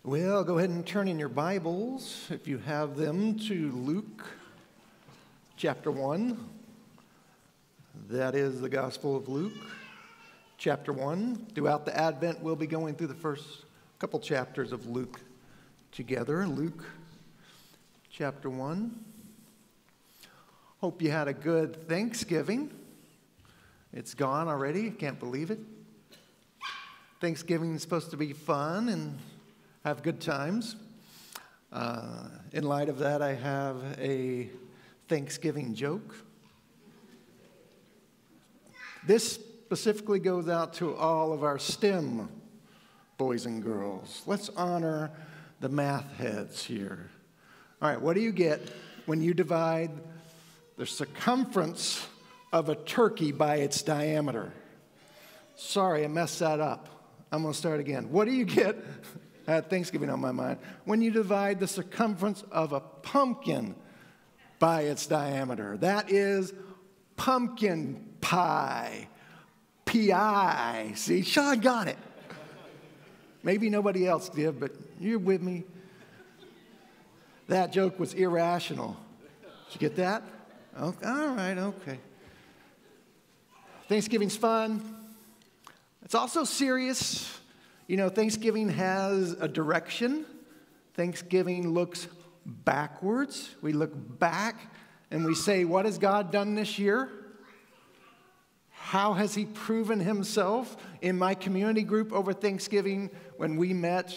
Well, go ahead and turn in your Bibles, if you have them, to Luke chapter 1. That is the Gospel of Luke, chapter 1. Throughout the Advent, we'll be going through the first couple chapters of Luke together. Luke chapter 1. Hope you had a good Thanksgiving. It's gone already. I can't believe it. Thanksgiving is supposed to be fun and have good times. In light of that, I have a Thanksgiving joke. This specifically goes out to all of our STEM boys and girls. Let's honor the math heads here. All right, what do you get when you divide the circumference of a turkey by its diameter? Sorry, I messed that up. I'm going to start again. What do you get? I had Thanksgiving on my mind. When you divide the circumference of a pumpkin by its diameter, that is pumpkin pie. P-I. See, Sean got it. Maybe nobody else did, but you're with me. That joke was irrational. Did you get that? Okay. All right, okay. Thanksgiving's fun. It's also serious. You know, Thanksgiving has a direction. Thanksgiving looks backwards. We look back and we say, what has God done this year? How has He proven Himself? In my community group over Thanksgiving, when we met,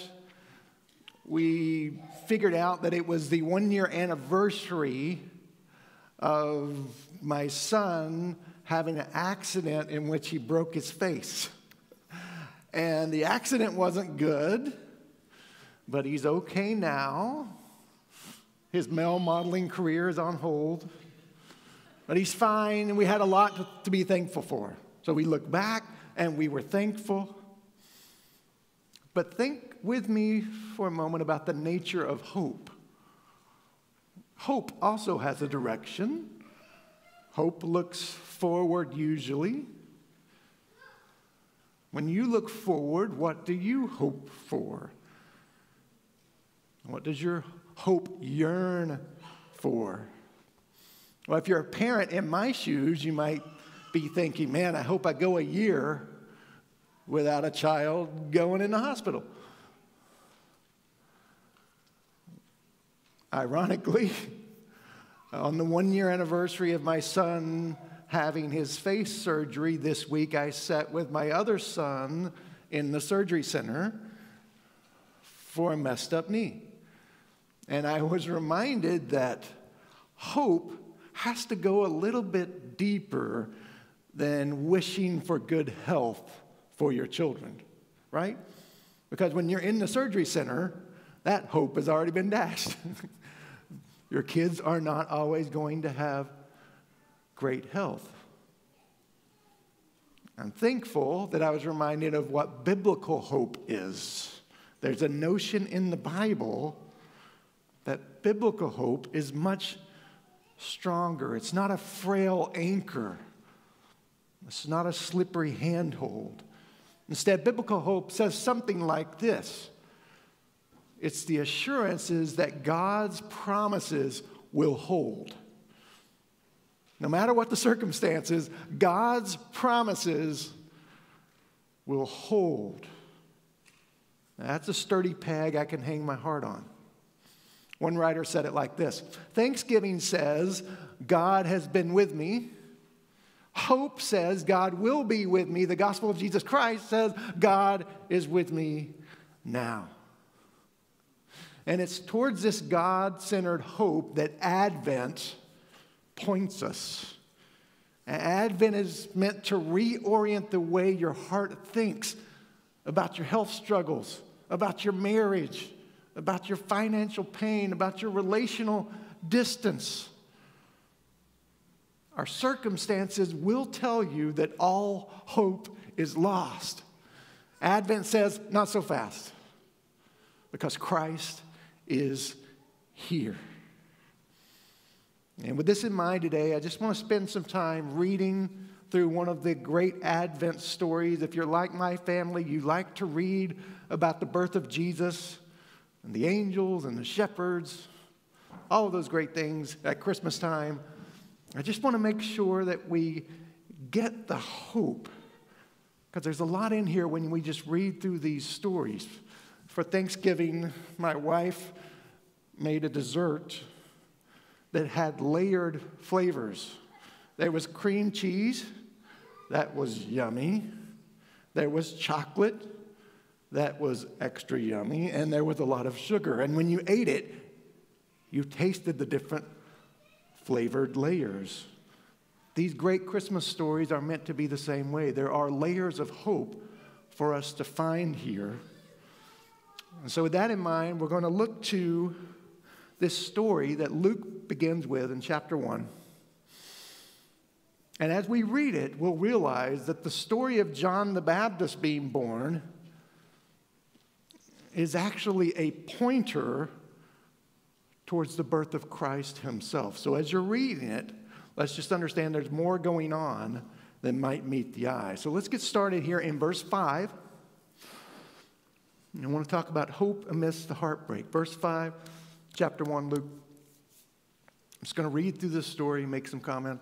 we figured out that it was the 1-year anniversary of my son having an accident in which he broke his face. And the accident wasn't good, but he's okay now. His male modeling career is on hold, but he's fine, and we had a lot to be thankful for. So we look back, and we were thankful. But think with me for a moment about the nature of hope. Hope also has a direction. Hope looks forward usually. When you look forward, what do you hope for? What does your hope yearn for? Well, if you're a parent in my shoes, you might be thinking, man, I hope I go a year without a child going in the hospital. Ironically, on the 1-year anniversary of my son having his face surgery this week, I sat with my other son in the surgery center for a messed up knee. And I was reminded that hope has to go a little bit deeper than wishing for good health for your children, right? Because when you're in the surgery center, that hope has already been dashed. Your kids are not always going to have great health. I'm thankful that I was reminded of what biblical hope is. There's a notion in the Bible that biblical hope is much stronger. It's not a frail anchor. It's not a slippery handhold. Instead, biblical hope says something like this. It's the assurances that God's promises will hold. No matter what the circumstances, God's promises will hold. Now, that's a sturdy peg I can hang my heart on. One writer said it like this: Thanksgiving says, God has been with me. Hope says, God will be with me. The gospel of Jesus Christ says, God is with me now. And it's towards this God-centered hope that Advent points us. Advent is meant to reorient the way your heart thinks about your health struggles, about your marriage, about your financial pain, about your relational distance. Our circumstances will tell you that all hope is lost. Advent says, not so fast, because Christ is here. And with this in mind today, I just want to spend some time reading through one of the great Advent stories. If you're like my family, you like to read about the birth of Jesus. and the angels and the shepherds, all of those great things at Christmas time. I just want to make sure that we get the hope, because there's a lot in here when we just read through these stories. For Thanksgiving, my wife made a dessert that had layered flavors. There was cream cheese, that was yummy. There was chocolate, that was extra yummy. And there was a lot of sugar. And when you ate it, you tasted the different flavored layers. These great Christmas stories are meant to be the same way. There are layers of hope for us to find here. And so with that in mind, we're going to look to this story that Luke begins with in chapter 1. And as we read it, we'll realize that the story of John the Baptist being born is actually a pointer towards the birth of Christ himself. So as you're reading it, let's just understand there's more going on than might meet the eye. So let's get started here in verse 5. I want to talk about hope amidst the heartbreak. Verse 5, chapter 1, Luke. I'm just going to read through this story, make some comment.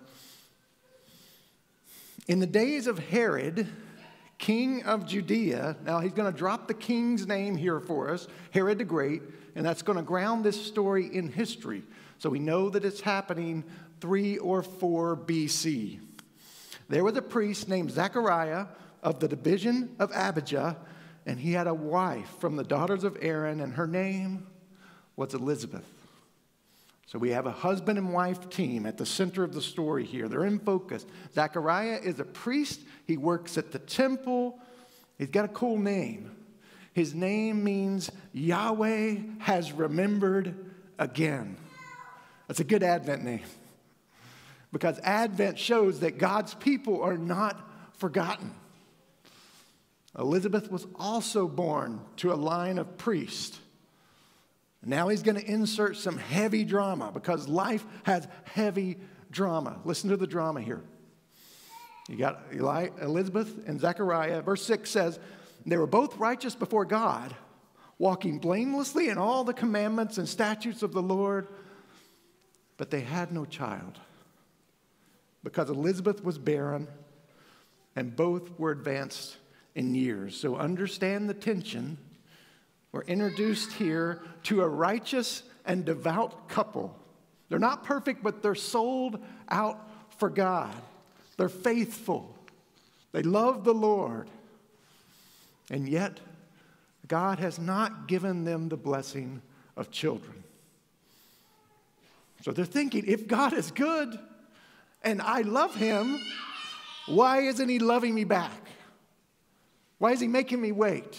In the days of Herod, king of Judea, now he's going to drop the king's name here for us, Herod the Great, and that's going to ground this story in history. So we know that it's happening 3 or 4 BC. There was a priest named Zechariah of the division of Abijah, and he had a wife from the daughters of Aaron, and her name was Elizabeth. So we have a husband and wife team at the center of the story here. They're in focus. Zechariah is a priest. He works at the temple. He's got a cool name. His name means Yahweh has remembered again. That's a good Advent name, because Advent shows that God's people are not forgotten. Elizabeth was also born to a line of priests. Now he's going to insert some heavy drama, because life has heavy drama. Listen to the drama here. You got Elizabeth and Zechariah. Verse 6 says, they were both righteous before God, walking blamelessly in all the commandments and statutes of the Lord, but they had no child, because Elizabeth was barren and both were advanced in years. So understand the tension. We're introduced here to a righteous and devout couple. They're not perfect, but they're sold out for God. They're faithful. They love the Lord. And yet, God has not given them the blessing of children. So they're thinking, if God is good and I love him, why isn't he loving me back? Why is he making me wait?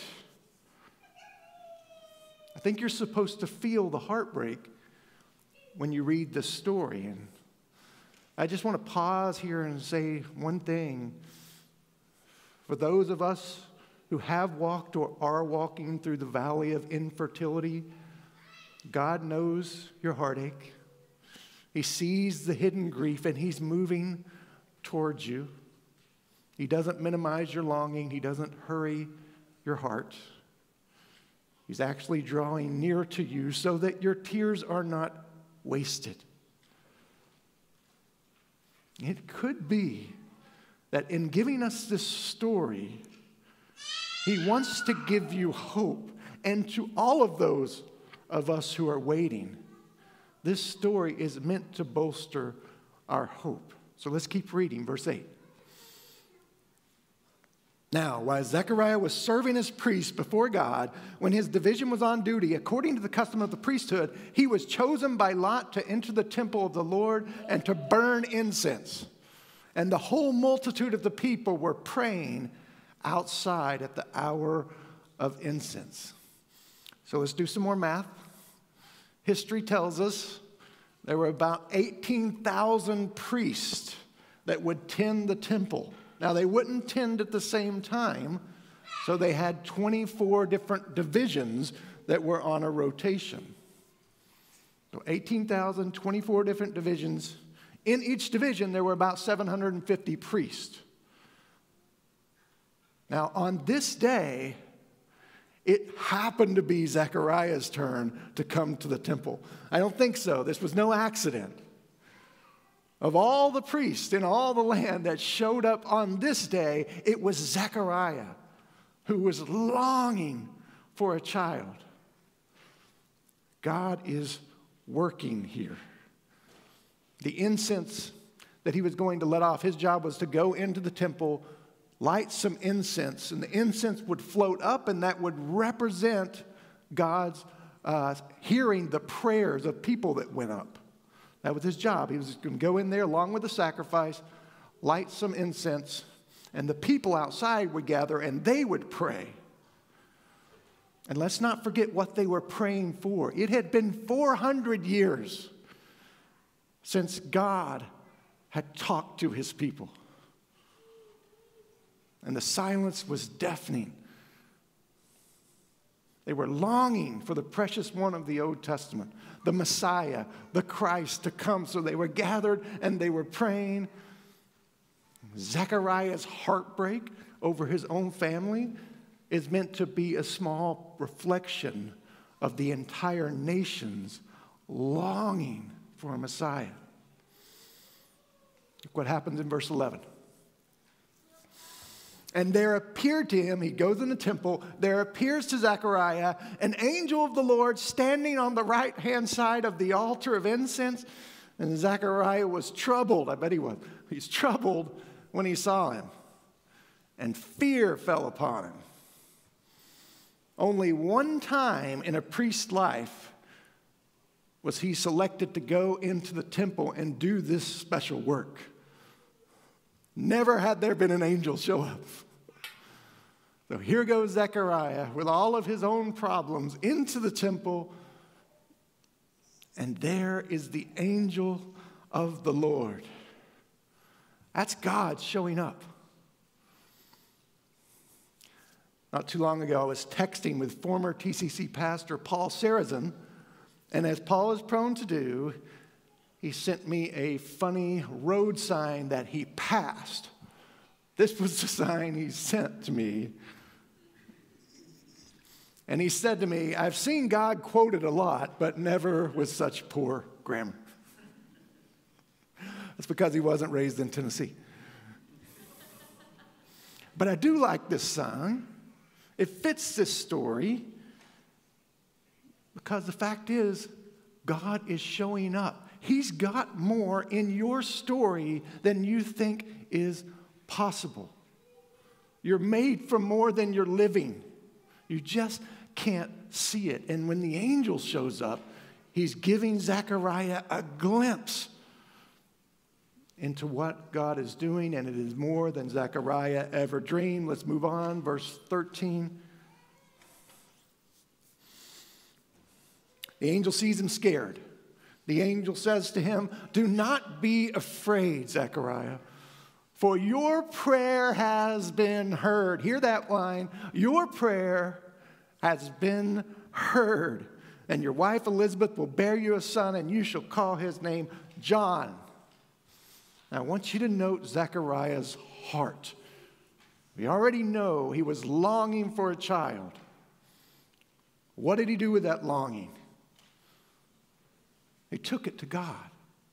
I think you're supposed to feel the heartbreak when you read this story. And I just want to pause here and say one thing. For those of us who have walked or are walking through the valley of infertility, God knows your heartache. He sees the hidden grief, and he's moving towards you. He doesn't minimize your longing. He doesn't hurry your heart. He's actually drawing near to you so that your tears are not wasted. It could be that in giving us this story, he wants to give you hope. And to all of those of us who are waiting, this story is meant to bolster our hope. So let's keep reading, verse 8. Now, while Zechariah was serving as priest before God, when his division was on duty, according to the custom of the priesthood, he was chosen by lot to enter the temple of the Lord and to burn incense. And the whole multitude of the people were praying outside at the hour of incense. So let's do some more math. History tells us there were about 18,000 priests that would tend the temple. Now, they wouldn't tend at the same time, so they had 24 different divisions that were on a rotation. So 18,000, 24 different divisions. In each division, there were about 750 priests. Now, on this day, it happened to be Zechariah's turn to come to the temple. I don't think so. This was no accident. Of all the priests in all the land that showed up on this day, it was Zechariah who was longing for a child. God is working here. The incense that he was going to let off, his job was to go into the temple, light some incense, and the incense would float up, and that would represent God's hearing the prayers of people that went up. That was his job. He was going to go in there along with the sacrifice, light some incense, and the people outside would gather and they would pray. And let's not forget what they were praying for. It had been 400 years since God had talked to his people. And the silence was deafening. They were longing for the precious one of the Old Testament, the Messiah, the Christ to come. So they were gathered and they were praying. Zechariah's heartbreak over his own family is meant to be a small reflection of the entire nation's longing for a Messiah. Look what happens in verse 11. And there appeared to him, he goes in the temple, there appears to Zechariah an angel of the Lord standing on the right-hand side of the altar of incense. And Zechariah was troubled. I bet he was. He's troubled when he saw him. And fear fell upon him. Only one time in a priest's life was he selected to go into the temple and do this special work. Never had there been an angel show up. So here goes Zechariah with all of his own problems into the temple, and there is the angel of the Lord. That's God showing up. Not too long ago, I was texting with former TCC pastor Paul Sarazin, and as Paul is prone to do, he sent me a funny road sign that he passed. This was the sign he sent to me. And he said to me, I've seen God quoted a lot, but never with such poor grammar. That's because he wasn't raised in Tennessee. But I do like this song. It fits this story because the fact is, God is showing up. He's got more in your story than you think is possible. You're made for more than you're living. You just can't see it. And when the angel shows up, he's giving Zechariah a glimpse into what God is doing, and it is more than Zechariah ever dreamed. Let's move on, verse 13. The angel sees him scared. The angel says to him, do not be afraid, Zechariah, for your prayer has been heard. Hear that line. Your prayer has been heard. And your wife Elizabeth will bear you a son, and you shall call his name John. Now, I want you to note Zechariah's heart. We already know he was longing for a child. What did he do with that longing? He took it to God.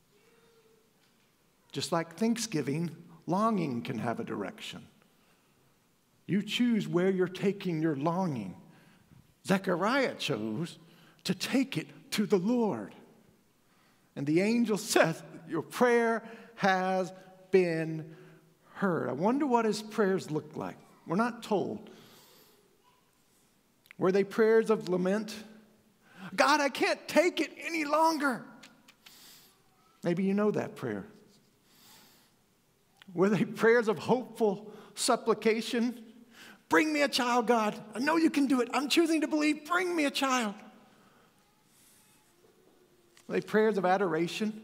Just like Thanksgiving, longing can have a direction. You choose where you're taking your longing. Zechariah chose to take it to the Lord. And the angel says, your prayer has been heard. I wonder what his prayers looked like. We're not told. Were they prayers of lament? God, I can't take it any longer. Maybe you know that prayer. Were they prayers of hopeful supplication? Bring me a child, God. I know you can do it. I'm choosing to believe. Bring me a child. Were they prayers of adoration?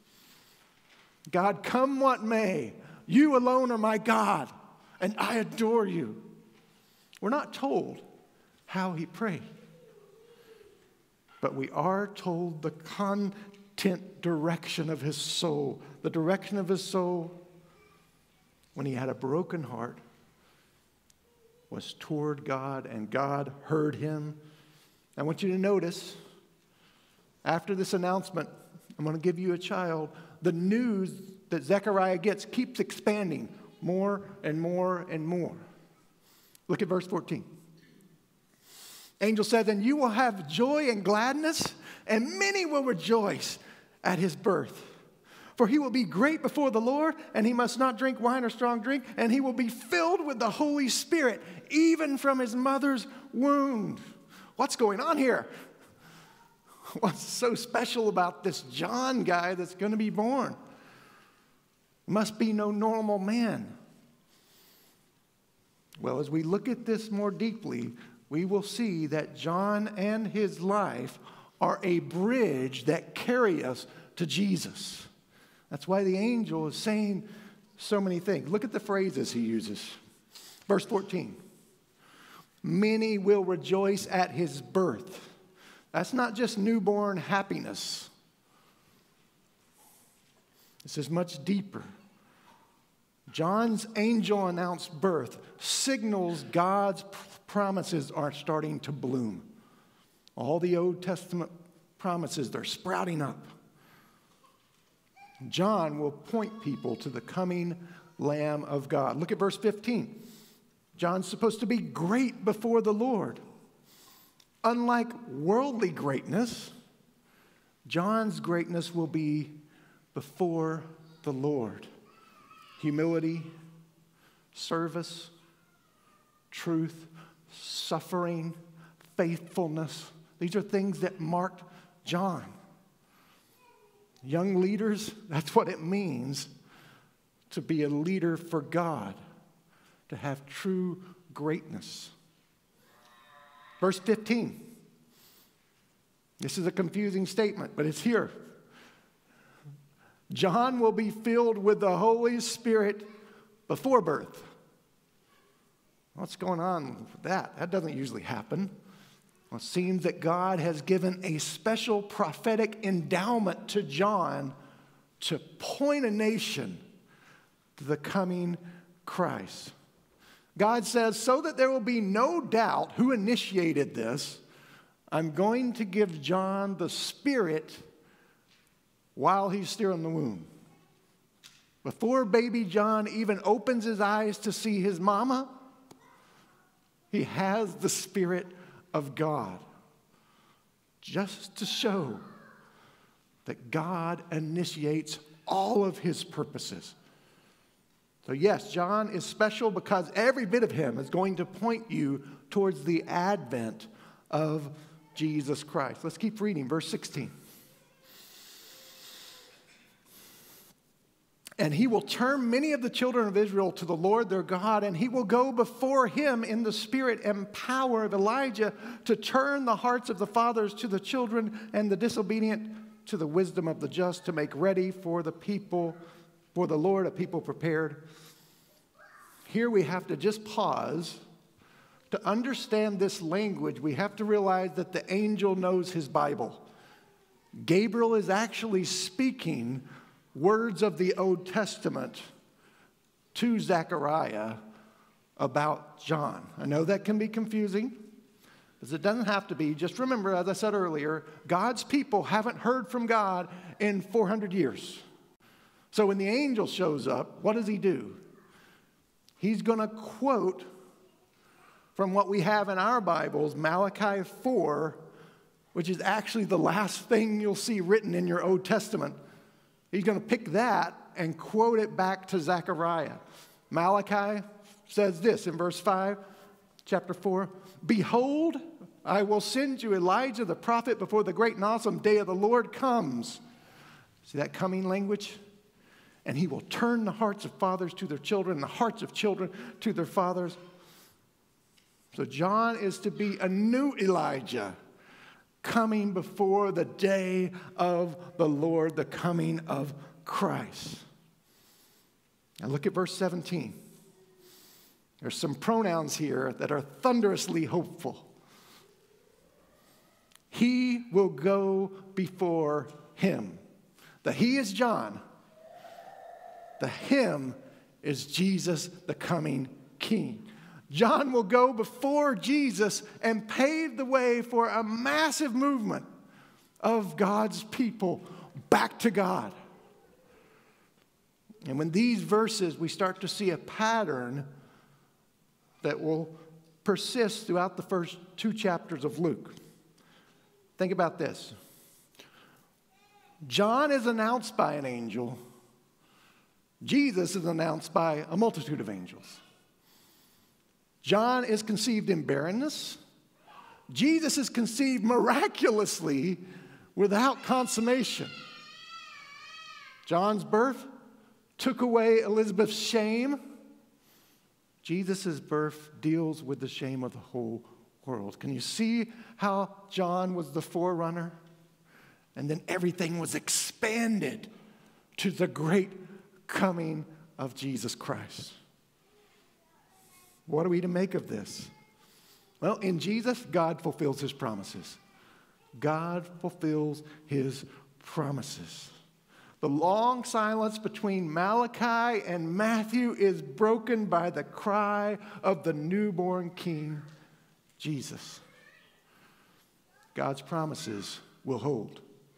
God, come what may, you alone are my God, and I adore you. We're not told how he prayed, but we are told the content direction of his soul. The direction of his soul when he had a broken heart, was toward God, and God heard him. I want you to notice, after this announcement, I'm going to give you a child, the news that Zechariah gets keeps expanding more and more and more. Look at verse 14. Angel said, "And you will have joy and gladness, and many will rejoice at his birth. For he will be great before the Lord, and he must not drink wine or strong drink, and he will be filled with the Holy Spirit, even from his mother's womb." What's going on here? What's so special about this John guy that's going to be born? Must be no normal man. Well, as we look at this more deeply, we will see that John and his life are a bridge that carry us to Jesus. That's why the angel is saying so many things. Look at the phrases he uses. Verse 14. Many will rejoice at his birth. That's not just newborn happiness. This is much deeper. John's angel-announced birth signals God's promises are starting to bloom. All the Old Testament promises, they're sprouting up. John will point people to the coming Lamb of God. Look at verse 15. John's supposed to be great before the Lord. Unlike worldly greatness, John's greatness will be before the Lord. Humility, service, truth, suffering, faithfulness. These are things that marked John. Young leaders, that's what it means to be a leader for God, to have true greatness. Verse 15. This is a confusing statement, but it's here. John will be filled with the Holy Spirit before birth. What's going on with that? That doesn't usually happen. Well, it seems that God has given a special prophetic endowment to John to point a nation to the coming Christ. God says, so that there will be no doubt who initiated this, I'm going to give John the Spirit while he's still in the womb. Before baby John even opens his eyes to see his mama, he has the Spirit of God, just to show that God initiates all of his purposes. So yes, John is special because every bit of him is going to point you towards the advent of Jesus Christ. Let's keep reading, verse 16. And he will turn many of the children of Israel to the Lord their God, and he will go before him in the spirit and power of Elijah to turn the hearts of the fathers to the children and the disobedient to the wisdom of the just, to make ready for the people, for the Lord, a people prepared. Here we have to just pause. To understand this language, we have to realize that the angel knows his Bible. Gabriel is actually speaking words of the Old Testament to Zechariah about John. I know that can be confusing, because it doesn't have to be. Just remember, as I said earlier, God's people haven't heard from God in 400 years. So when the angel shows up, what does he do? He's going to quote from what we have in our Bibles, Malachi 4, which is actually the last thing you'll see written in your Old Testament. He's going to pick that and quote it back to Zechariah. Malachi says this in verse 5, chapter 4, "Behold, I will send you Elijah the prophet before the great and awesome day of the Lord comes." See that coming language? And he will turn the hearts of fathers to their children, and the hearts of children to their fathers. So John is to be a new Elijah, coming before the day of the Lord, the coming of Christ. Now look at verse 17. There's some pronouns here that are thunderously hopeful. He will go before him. The he is John. The him is Jesus, the coming King. John will go before Jesus and pave the way for a massive movement of God's people back to God. And when these verses, we start to see a pattern that will persist throughout the first 2 chapters of Luke. Think about this. John is announced by an angel. Jesus is announced by a multitude of angels. John is conceived in barrenness. Jesus is conceived miraculously without consummation. John's birth took away Elizabeth's shame. Jesus' birth deals with the shame of the whole world. Can you see how John was the forerunner? And then everything was expanded to the great coming of Jesus Christ. What are we to make of this? Well, in Jesus, God fulfills his promises. God fulfills his promises. The long silence between Malachi and Matthew is broken by the cry of the newborn King, Jesus. God's promises will hold.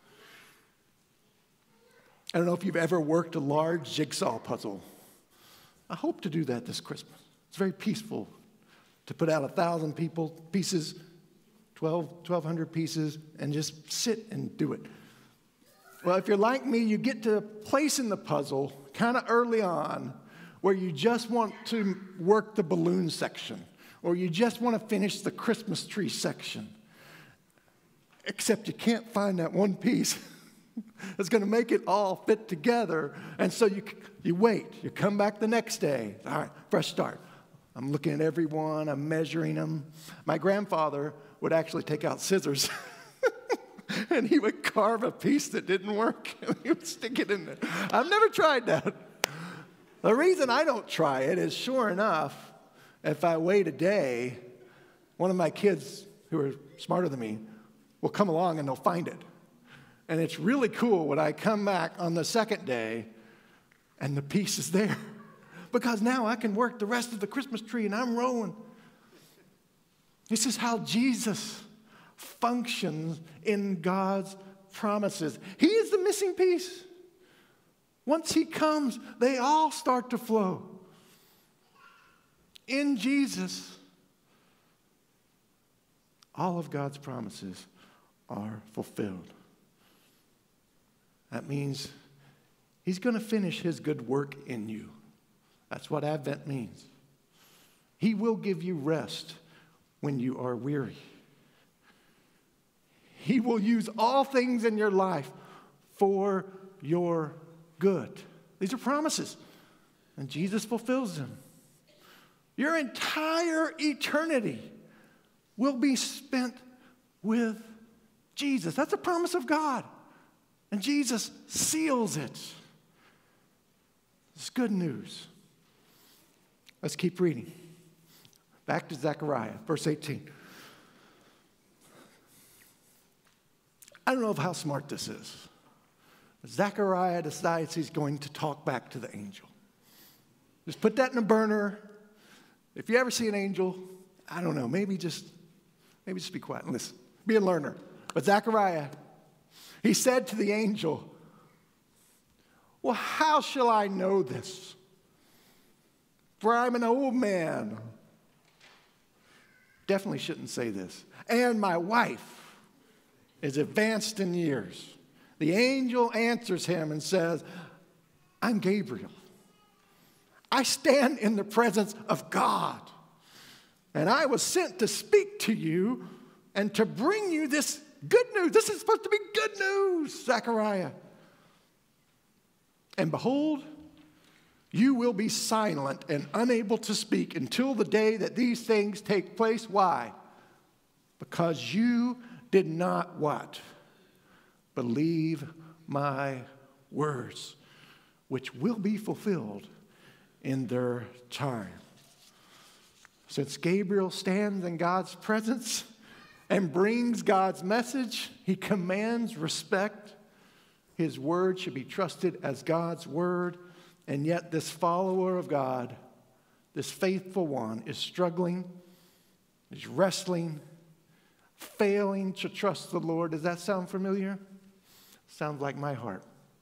I don't know if you've ever worked a large jigsaw puzzle. I hope to do that this Christmas. It's very peaceful to put out 1,000 pieces, 1,200 pieces, and just sit and do it. Well, if you're like me, you get to a place in the puzzle kind of early on where you just want to work the balloon section, or you just want to finish the Christmas tree section. Except you can't find that one piece that's going to make it all fit together. And so you wait. You come back the next day. All right, fresh start. I'm looking at everyone. I'm measuring them. My grandfather would actually take out scissors. And he would carve a piece that didn't work, and he would stick it in there. I've never tried that. The reason I don't try it is, sure enough, if I wait a day, one of my kids who are smarter than me will come along and they'll find it. And it's really cool when I come back on the second day and the piece is there. Because now I can work the rest of the Christmas tree and I'm rolling. This is how Jesus functions in God's promises. He is the missing piece. Once he comes, they all start to flow. In Jesus, all of God's promises are fulfilled. That means he's going to finish his good work in you. That's what Advent means. He will give you rest when you are weary. He will use all things in your life for your good. These are promises, and Jesus fulfills them. Your entire eternity will be spent with Jesus. That's a promise of God, and Jesus seals it. It's good news. Let's keep reading. Back to Zechariah, verse 18. I don't know how smart this is. Zechariah decides he's going to talk back to the angel. Just put that in a burner. If you ever see an angel, I don't know, maybe just be quiet and listen. Be a learner. But Zechariah, he said to the angel, "Well, how shall I know this? For I'm an old man." Definitely shouldn't say this. "And my wife is advanced in years." The angel answers him and says, "I'm Gabriel. I stand in the presence of God, and I was sent to speak to you and to bring you this good news." This is supposed to be good news, Zechariah. "And behold, you will be silent and unable to speak until the day that these things take place." Why? Because you did not what? Believe my words, which will be fulfilled in their time. Since Gabriel stands in God's presence and brings God's message, he commands respect. His word should be trusted as God's word, and yet this follower of God this faithful one is struggling, is wrestling, failing to trust the Lord. Does that sound familiar? Sounds like my heart.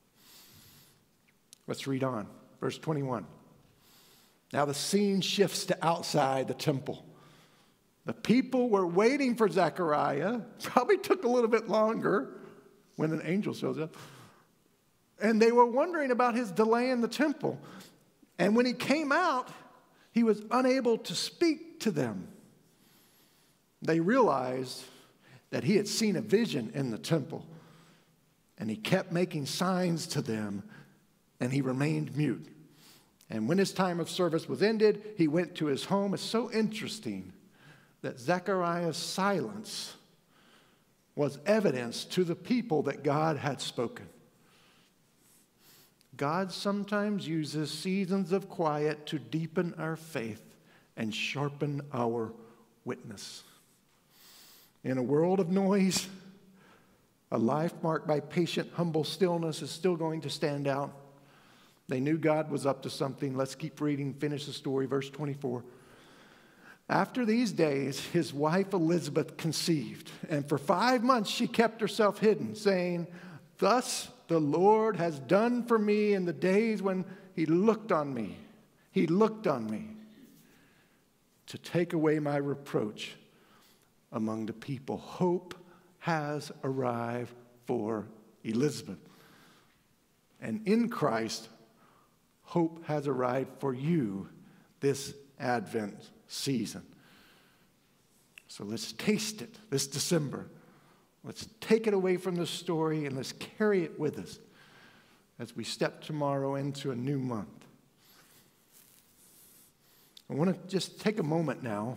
Let's read on. Verse 21. Now the scene shifts to outside the temple. The people were waiting for Zechariah. Probably took a little bit longer when an angel shows up. And they were wondering about his delay in the temple. And when he came out, he was unable to speak to them. They realized that he had seen a vision in the temple. And he kept making signs to them, and he remained mute. And when his time of service was ended, he went to his home. It's so interesting that Zechariah's silence was evidence to the people that God had spoken. God sometimes uses seasons of quiet to deepen our faith and sharpen our witness. In a world of noise, a life marked by patient, humble stillness is still going to stand out. They knew God was up to something. Let's keep reading, finish the story, verse 24. After these days, his wife Elizabeth conceived, and for 5 months she kept herself hidden, saying, "Thus the Lord has done for me in the days when he looked on me. He looked on me to take away my reproach among the people." Hope has arrived for Elizabeth. And in Christ, hope has arrived for you this Advent season. So let's taste it this December. Let's take it away from the story and let's carry it with us as we step tomorrow into a new month. I want to just take a moment now,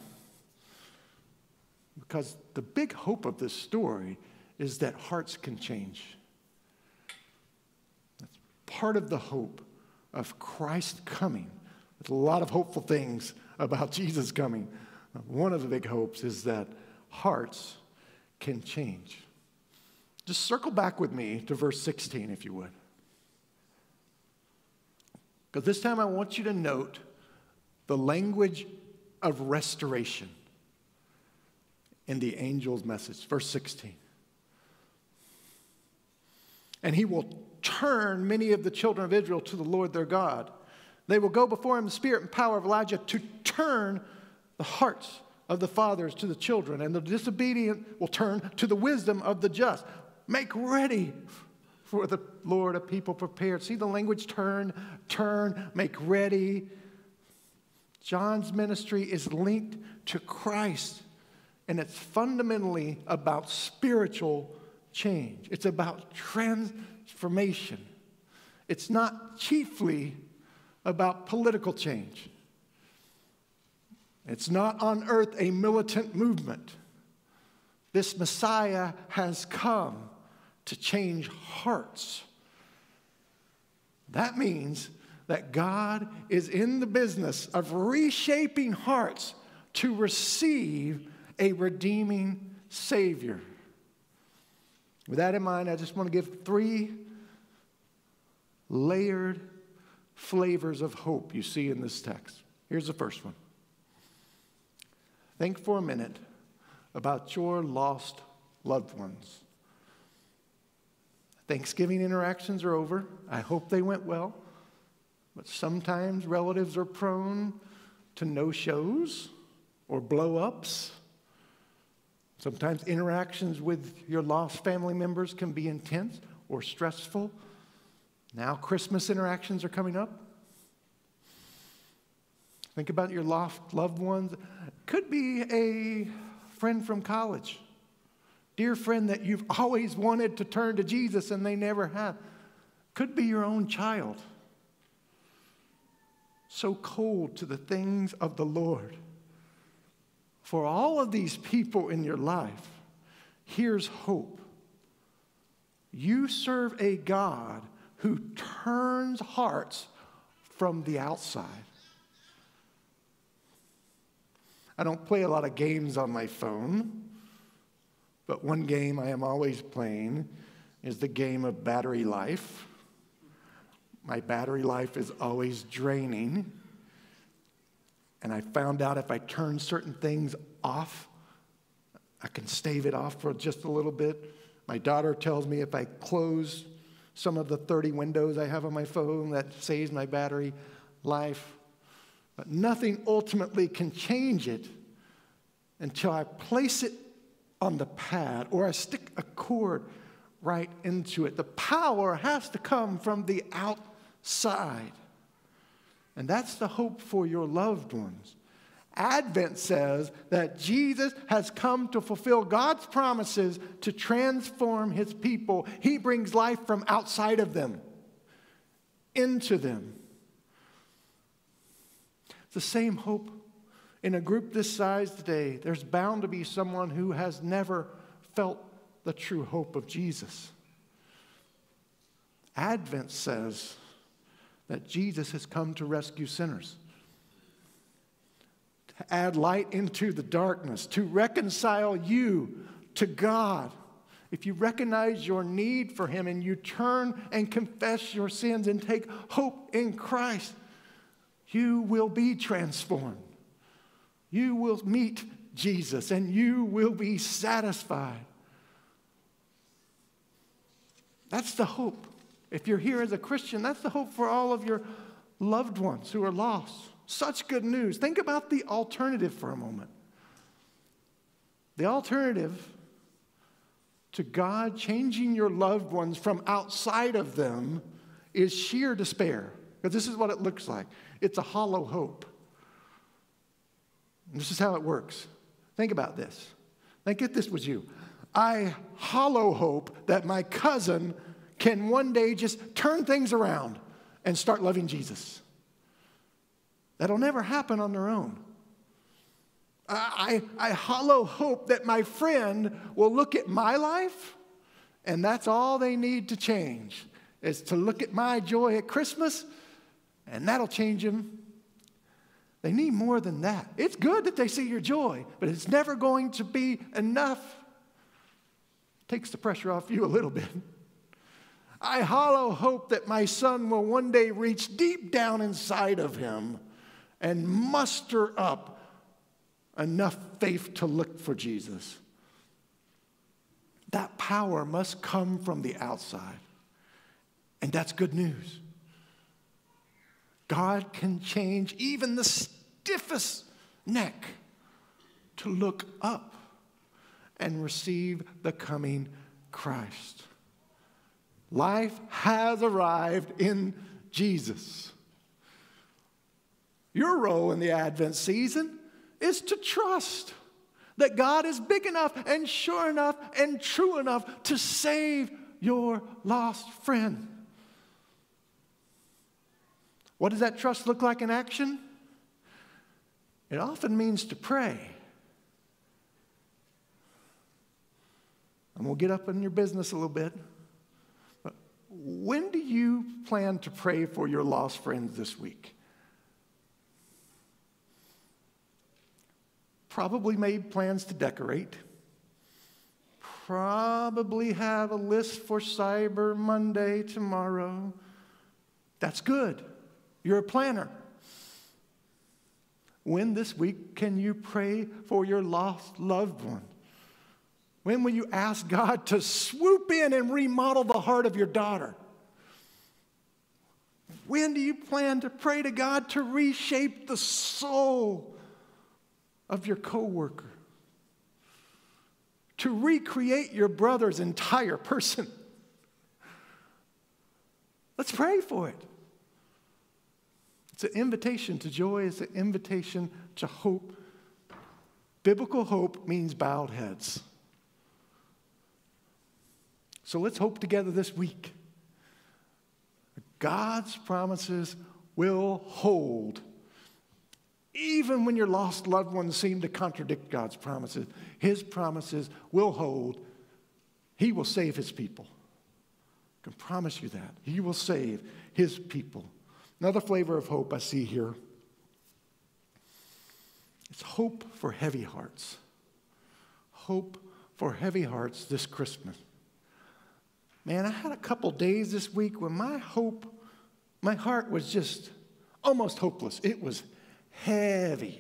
because the big hope of this story is that hearts can change. That's part of the hope of Christ coming. There's a lot of hopeful things about Jesus coming. One of the big hopes is that hearts can change. Just circle back with me to verse 16, if you would. Because this time I want you to note the language of restoration in the angel's message. Verse 16. And he will turn many of the children of Israel to the Lord their God. They will go before him in the spirit and power of Elijah to turn the hearts of the fathers to the children, and the disobedient will turn to the wisdom of the just. Make ready for the Lord a people prepared. See the language, turn, make ready. John's ministry is linked to Christ, and it's fundamentally about spiritual change. It's about transformation. It's not chiefly about political change. It's not on earth a militant movement. This Messiah has come to change hearts. That means that God is in the business of reshaping hearts to receive a redeeming Savior. With that in mind, I just want to give 3 layered flavors of hope you see in this text. Here's the first one. Think for a minute about your lost loved ones. Thanksgiving interactions are over. I hope they went well. But sometimes relatives are prone to no-shows or blow-ups. Sometimes interactions with your lost family members can be intense or stressful. Now Christmas interactions are coming up. Think about your lost loved ones. Could be a friend from college, dear friend that you've always wanted to turn to Jesus and they never have. Could be your own child. So cold to the things of the Lord. For all of these people in your life, here's hope. You serve a God who turns hearts from the outside. I don't play a lot of games on my phone, but one game I am always playing is the game of battery life. My battery life is always draining. And I found out if I turn certain things off, I can stave it off for just a little bit. My daughter tells me if I close some of the 30 windows I have on my phone, that saves my battery life. But nothing ultimately can change it until I place it on the pad or I stick a cord right into it. The power has to come from the outside. And that's the hope for your loved ones. Advent says that Jesus has come to fulfill God's promises to transform his people. He brings life from outside of them into them. It's the same hope. In a group this size today, there's bound to be someone who has never felt the true hope of Jesus. Advent says that Jesus has come to rescue sinners, to add light into the darkness, to reconcile you to God. If you recognize your need for him and you turn and confess your sins and take hope in Christ, you will be transformed. You will meet Jesus and you will be satisfied. That's the hope. If you're here as a Christian, that's the hope for all of your loved ones who are lost. Such good news. Think about the alternative for a moment. The alternative to God changing your loved ones from outside of them is sheer despair. Because this is what it looks like. It's a hollow hope. And this is how it works. Think about this. Think if this was you. I hollow hope that my cousin can one day just turn things around and start loving Jesus. That'll never happen on their own. I hollow hope that my friend will look at my life and that's all they need to change, is to look at my joy at Christmas and that'll change them. They need more than that. It's good that they see your joy, but it's never going to be enough. Takes the pressure off you a little bit. I hollow hope that my son will one day reach deep down inside of him and muster up enough faith to look for Jesus. That power must come from the outside. And that's good news. God can change even the stiffest neck to look up and receive the coming Christ. Life has arrived in Jesus. Your role in the Advent season is to trust that God is big enough and sure enough and true enough to save your lost friend. What does that trust look like in action? It often means to pray. And we'll get up in your business a little bit. But when do you plan to pray for your lost friends this week? Probably made plans to decorate. Probably have a list for Cyber Monday tomorrow. That's good. You're a planner. When this week can you pray for your lost loved one? When will you ask God to swoop in and remodel the heart of your daughter? When do you plan to pray to God to reshape the soul of your coworker? To recreate your brother's entire person? Let's pray for it. It's an invitation to joy. It's an invitation to hope. Biblical hope means bowed heads. So let's hope together this week. God's promises will hold. Even when your lost loved ones seem to contradict God's promises, his promises will hold. He will save his people. I can promise you that. He will save his people. Another flavor of hope I see here. It's hope for heavy hearts. Hope for heavy hearts this Christmas. Man, I had a couple days this week when my heart was just almost hopeless. It was heavy.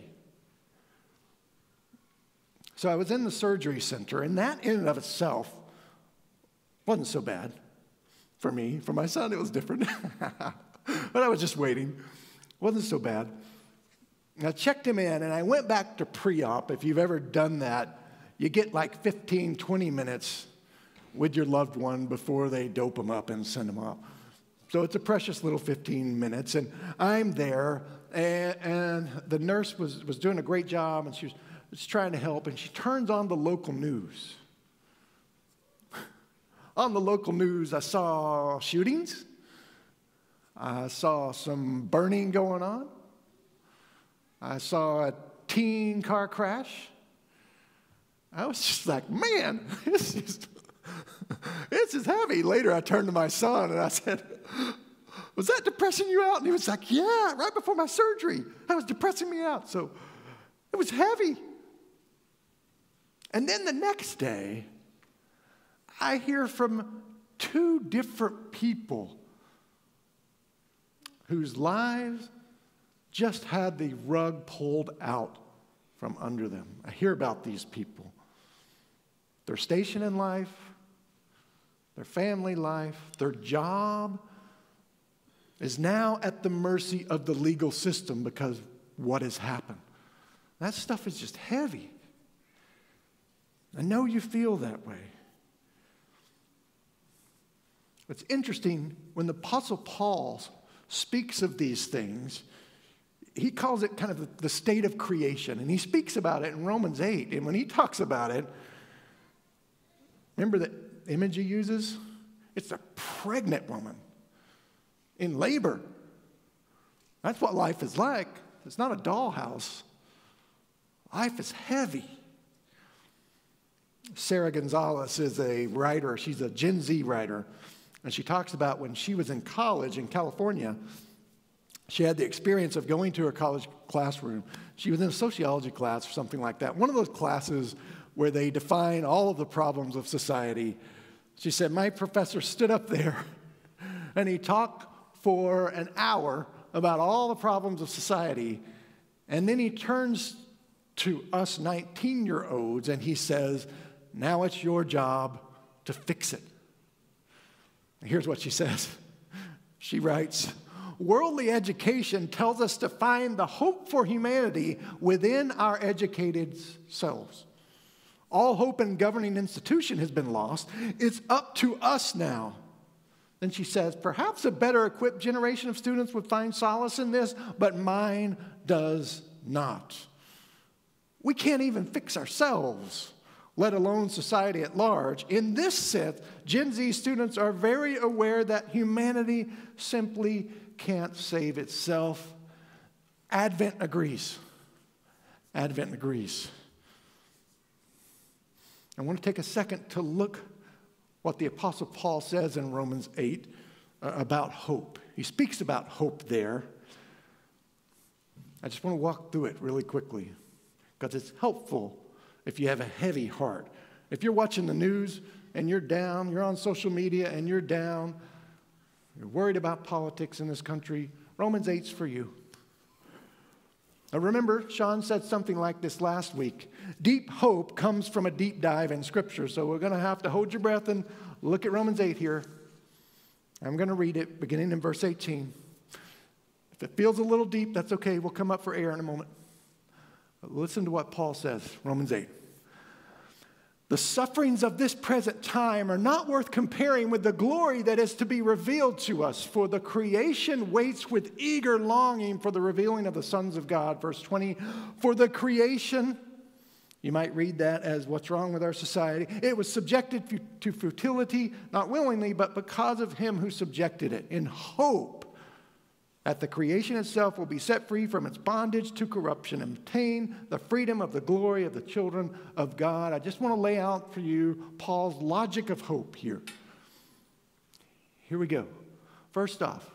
So I was in the surgery center, and that in and of itself wasn't so bad for me. For my son, it was different. But I was just waiting. Wasn't so bad. And I checked him in, and I went back to pre-op. If you've ever done that, you get like 15, 20 minutes with your loved one before they dope them up and send them off. So it's a precious little 15 minutes, and I'm there, and the nurse was doing a great job, and she was trying to help, and she turns on the local news. On the local news, I saw shootings. I saw some burning going on. I saw a teen car crash. I was just like, man, this is heavy. Later, I turned to my son and I said, was that depressing you out? And he was like, yeah, right before my surgery. That was depressing me out. So it was heavy. And then the next day, I hear from 2 different people whose lives just had the rug pulled out from under them. I hear about these people. Their station in life, their family life, their job is now at the mercy of the legal system because what has happened. That stuff is just heavy. I know you feel that way. It's interesting, when the Apostle Paul speaks of these things, he calls it kind of the state of creation, and he speaks about it in Romans 8. And when he talks about it, remember the image he uses? It's a pregnant woman in labor. That's what life is like. It's not a dollhouse. Life is heavy. Sarah Gonzalez is a writer. She's a Gen Z writer. And she talks about when she was in college in California, she had the experience of going to her college classroom. She was in a sociology class or something like that. One of those classes where they define all of the problems of society. She said, my professor stood up there and he talked for an hour about all the problems of society. And then he turns to us 19-year-olds and he says, now it's your job to fix it. And here's what she says. She writes, worldly education tells us to find the hope for humanity within our educated selves. All hope in governing institution has been lost. It's up to us now. Then she says, perhaps a better equipped generation of students would find solace in this, but mine does not. We can't even fix ourselves, let alone society at large. In this sense, Gen Z students are very aware that humanity simply can't save itself. Advent agrees. Advent agrees. I want to take a second to look what the Apostle Paul says in Romans 8 about hope. He speaks about hope there. I just want to walk through it really quickly because it's helpful if you have a heavy heart. If you're watching the news and you're down, you're on social media and you're down, you're worried about politics in this country, Romans 8's for you. Now remember, Sean said something like this last week. Deep hope comes from a deep dive in Scripture, so we're going to have to hold your breath and look at Romans 8 here. I'm going to read it beginning in verse 18. If it feels a little deep, that's okay. We'll come up for air in a moment. But listen to what Paul says, Romans 8. The sufferings of this present time are not worth comparing with the glory that is to be revealed to us. For the creation waits with eager longing for the revealing of the sons of God. Verse 20, for the creation, you might read that as what's wrong with our society. It was subjected to futility, not willingly, but because of him who subjected it, in hope that the creation itself will be set free from its bondage to corruption and obtain the freedom of the glory of the children of God. I just want to lay out for you Paul's logic of hope here. Here we go. First off,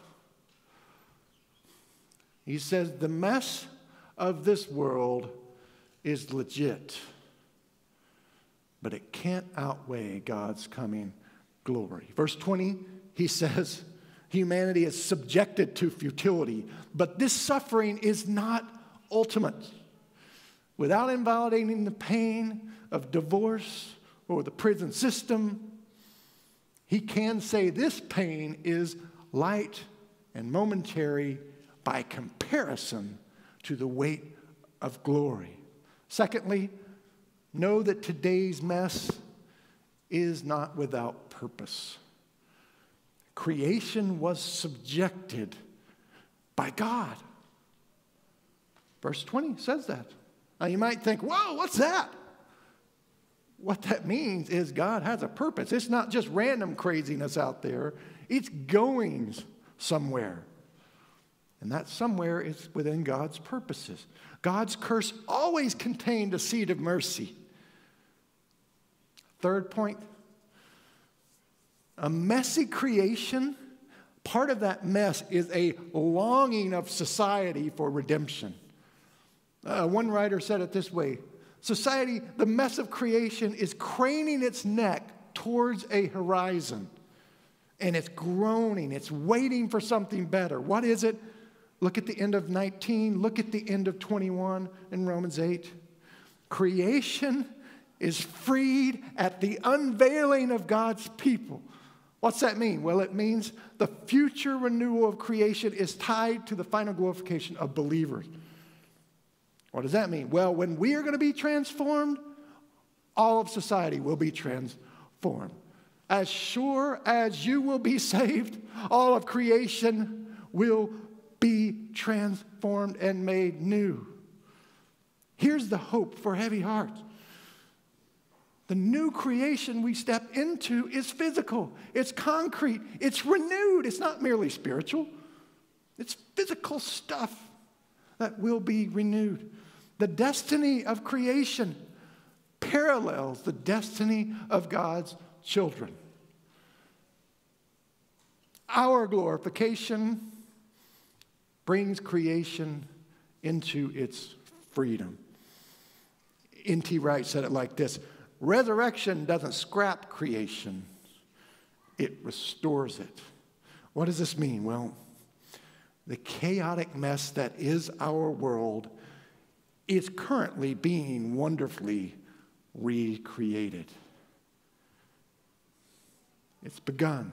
he says the mess of this world is legit, but it can't outweigh God's coming glory. Verse 20, he says, humanity is subjected to futility, but this suffering is not ultimate. Without invalidating the pain of divorce or the prison system, he can say this pain is light and momentary by comparison to the weight of glory. Secondly, know that today's mess is not without purpose. Creation was subjected by God. Verse 20 says that. Now you might think, whoa, what's that? What that means is God has a purpose. It's not just random craziness out there. It's going somewhere. And that somewhere is within God's purposes. God's curse always contained a seed of mercy. Third point, a messy creation, part of that mess is a longing of society for redemption. One writer said it this way: society, the mess of creation, is craning its neck towards a horizon. And it's groaning, it's waiting for something better. What is it? Look at the end of 19, look at the end of 21 in Romans 8. Creation is freed at the unveiling of God's people. What's that mean? Well, it means the future renewal of creation is tied to the final glorification of believers. What does that mean? Well, when we are going to be transformed, all of society will be transformed. As sure as you will be saved, all of creation will be transformed and made new. Here's the hope for heavy hearts. The new creation we step into is physical. It's concrete. It's renewed. It's not merely spiritual. It's physical stuff that will be renewed. The destiny of creation parallels the destiny of God's children. Our glorification brings creation into its freedom. N.T. Wright said it like this: resurrection doesn't scrap creation, it restores it. What does this mean? Well, the chaotic mess that is our world is currently being wonderfully recreated. It's begun.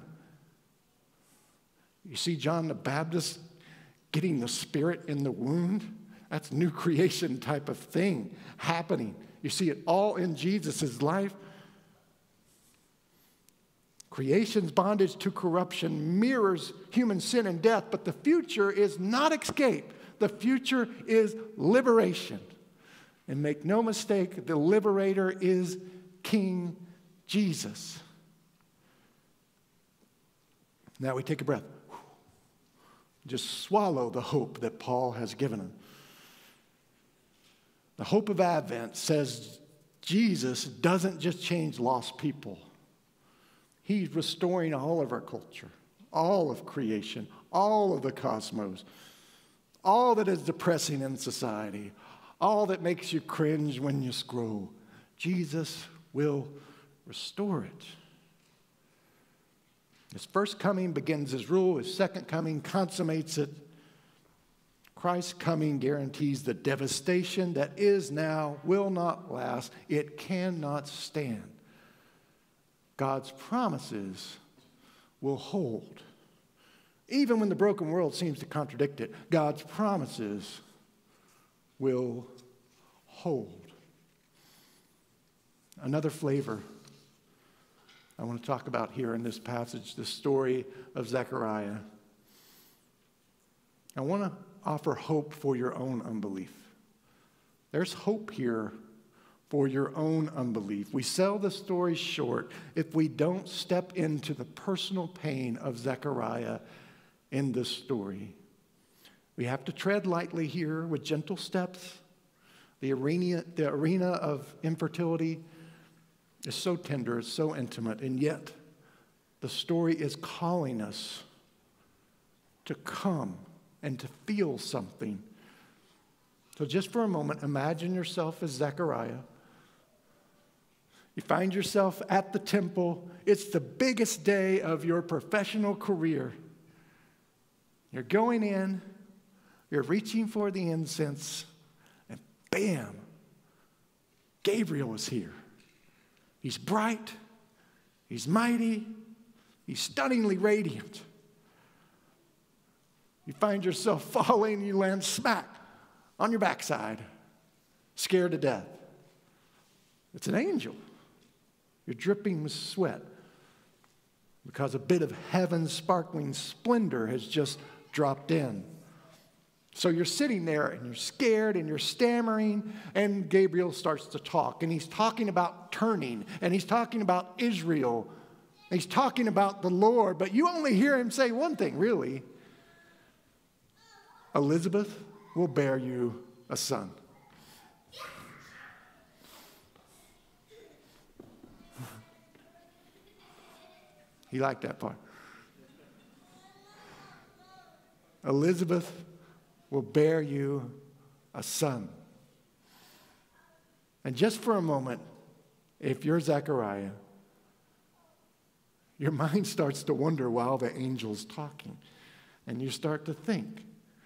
You see John the Baptist getting the Spirit in the wound? That's new creation type of thing happening. You see it all in Jesus' life. Creation's bondage to corruption mirrors human sin and death, but the future is not escape. The future is liberation. And make no mistake, the liberator is King Jesus. Now we take a breath. Just swallow the hope that Paul has given him. The hope of Advent says Jesus doesn't just change lost people. He's restoring all of our culture, all of creation, all of the cosmos, all that is depressing in society, all that makes you cringe when you scroll. Jesus will restore it. His first coming begins his rule. His second coming consummates it. Christ's coming guarantees the devastation that is now will not last. It cannot stand. God's promises will hold. Even when the broken world seems to contradict it, God's promises will hold. Another flavor I want to talk about here in this passage, the story of Zechariah. I want to offer hope for your own unbelief. There's hope here for your own unbelief. We sell the story short if we don't step into the personal pain of Zechariah in this story. We have to tread lightly here with gentle steps. The arena of infertility is so tender, it's so intimate, and yet the story is calling us to come and to feel something. So just for a moment, imagine yourself as Zechariah. You find yourself at the temple. It's the biggest day of your professional career. You're going in, you're reaching for the incense, bam, Gabriel is here. He's bright, he's mighty, he's stunningly radiant. You find yourself falling, you land smack on your backside, scared to death. It's an angel. You're dripping with sweat because a bit of heaven's sparkling splendor has just dropped in. So you're sitting there and you're scared and you're stammering, and Gabriel starts to talk, and he's talking about turning, and he's talking about Israel, he's talking about the Lord, but you only hear him say one thing, really. Elizabeth will bear you a son. He liked that part. Elizabeth will bear you a son. And just for a moment, if you're Zechariah, your mind starts to wonder while the angel's talking. And you start to think,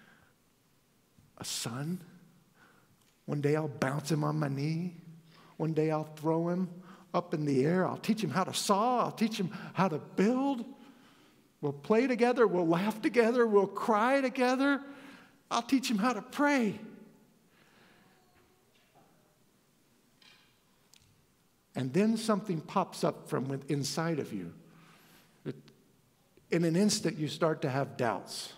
a son? One day I'll bounce him on my knee. One day I'll throw him up in the air. I'll teach him how to saw. I'll teach him how to build. We'll play together. We'll laugh together. We'll cry together. I'll teach him how to pray. And then something pops up from inside of you. In an instant, you start to have doubts.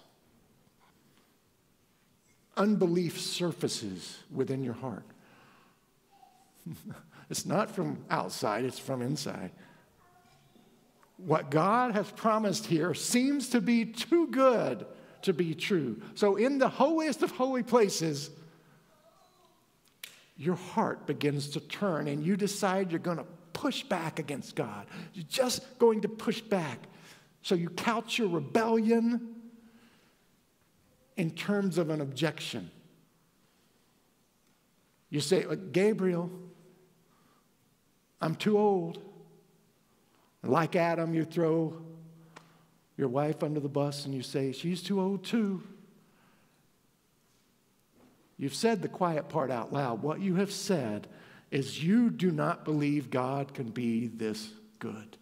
Unbelief surfaces within your heart. It's not from outside, it's from inside. What God has promised here seems to be too good to be true. So in the holiest of holy places, your heart begins to turn and you decide you're going to push back against God. You're just going to push back. So you couch your rebellion in terms of an objection. You say, Gabriel, I'm too old. Like Adam, you throw your wife under the bus and you say, she's too old too. You've said the quiet part out loud. What you have said is you do not believe God can be this good.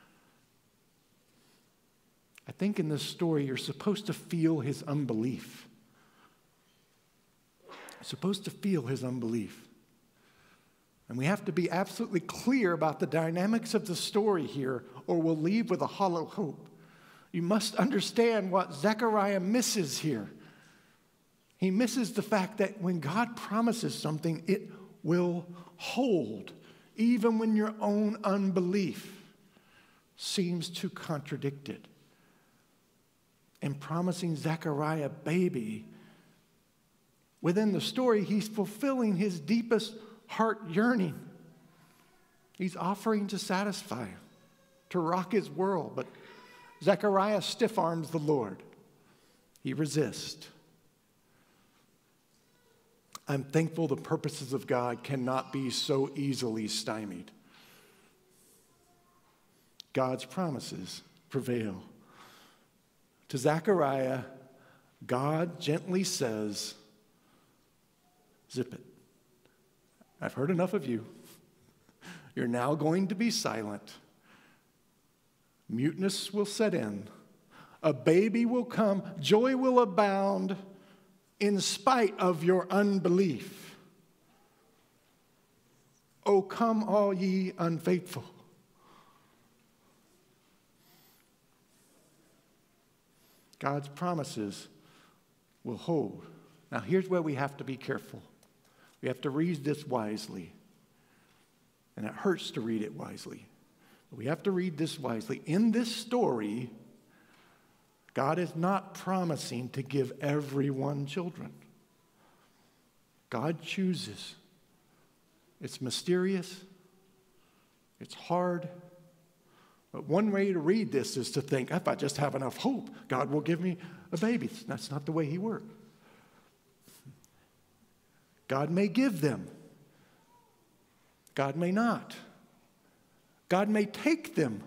I think in this story you're supposed to feel his unbelief. You're supposed to feel his unbelief. And we have to be absolutely clear about the dynamics of the story here, or we'll leave with a hollow hope. You must understand what Zechariah misses here. He misses the fact that when God promises something, it will hold, even when your own unbelief seems to contradict it. In promising Zechariah a baby, within the story, he's fulfilling his deepest heart yearning. He's offering to satisfy him, to rock his world. But Zechariah stiff arms the Lord. He resists. I'm thankful the purposes of God cannot be so easily stymied. God's promises prevail. To Zechariah, God gently says, zip it. I've heard enough of you. You're now going to be silent. Muteness will set in. A baby will come. Joy will abound in spite of your unbelief. Oh, come all ye unfaithful. God's promises will hold. Now, here's where we have to be careful. We have to read this wisely. And it hurts to read it wisely. But we have to read this wisely. In this story, God is not promising to give everyone children. God chooses. It's mysterious. It's hard. But one way to read this is to think, if I just have enough hope, God will give me a baby. That's not the way he works. God may give them. God may not. God may take them.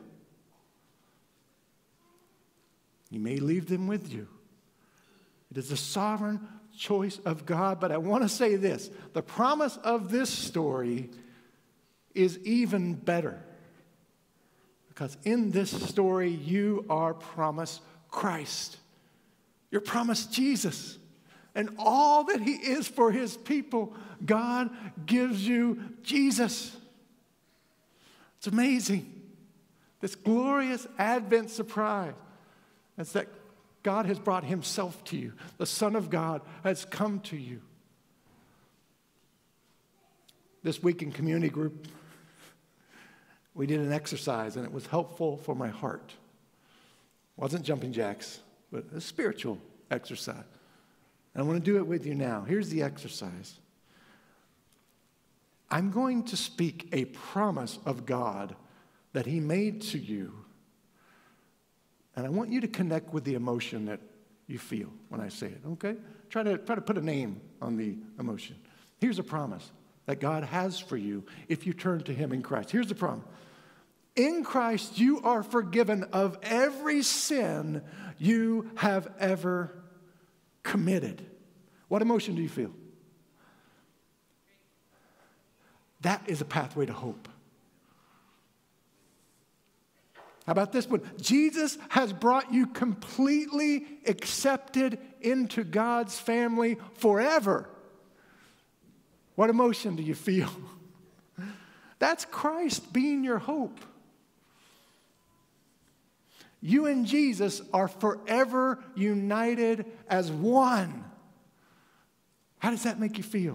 He may leave them with you. It is the sovereign choice of God. But I want to say this. The promise of this story is even better. Because in this story, you are promised Christ. You're promised Jesus. And all that he is for his people, God gives you Jesus. It's amazing. This glorious Advent surprise. It's that God has brought himself to you. The Son of God has come to you. This week in community group, we did an exercise, and it was helpful for my heart. It wasn't jumping jacks, but a spiritual exercise. And I want to do it with you now. Here's the exercise. I'm going to speak a promise of God that he made to you. And I want you to connect with the emotion that you feel when I say it, okay? Try to put a name on the emotion. Here's a promise that God has for you if you turn to him in Christ. Here's the promise. In Christ, you are forgiven of every sin you have ever committed. What emotion do you feel? That is a pathway to hope. How about this one? Jesus has brought you completely accepted into God's family forever. What emotion do you feel? That's Christ being your hope. You and Jesus are forever united as one. How does that make you feel?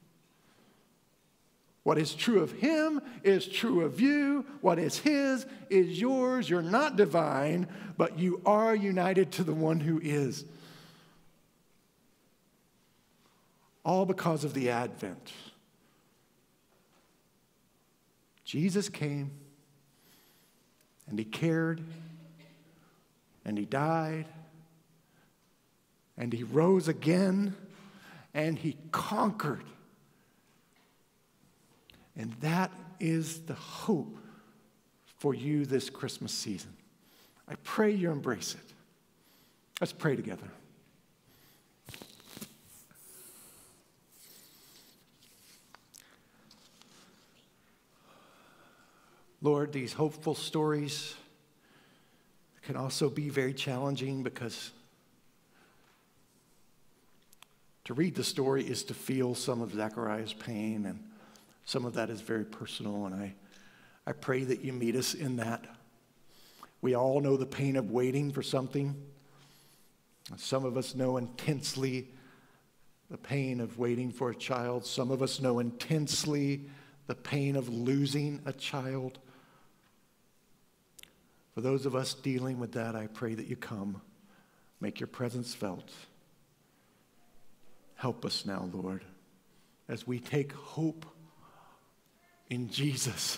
What is true of him is true of you. What is his is yours. You're not divine, but you are united to the one who is. All because of the Advent. Jesus came, and he cared, and he died, and he rose again, and he conquered. And that is the hope for you this Christmas season. I pray you embrace it. Let's pray together. Lord, these hopeful stories can also be very challenging because to read the story is to feel some of Zechariah's pain, and some of that is very personal, and I pray that you meet us in that. We all know the pain of waiting for something. Some of us know intensely the pain of waiting for a child. Some of us know intensely the pain of losing a child. For those of us dealing with that, I pray that you come. Make your presence felt. Help us now, Lord, as we take hope in Jesus.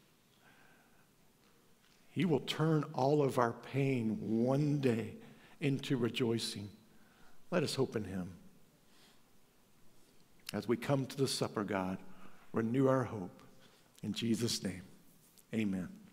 He will turn all of our pain one day into rejoicing. Let us hope in him. As we come to the supper, God, renew our hope. In Jesus' name, amen.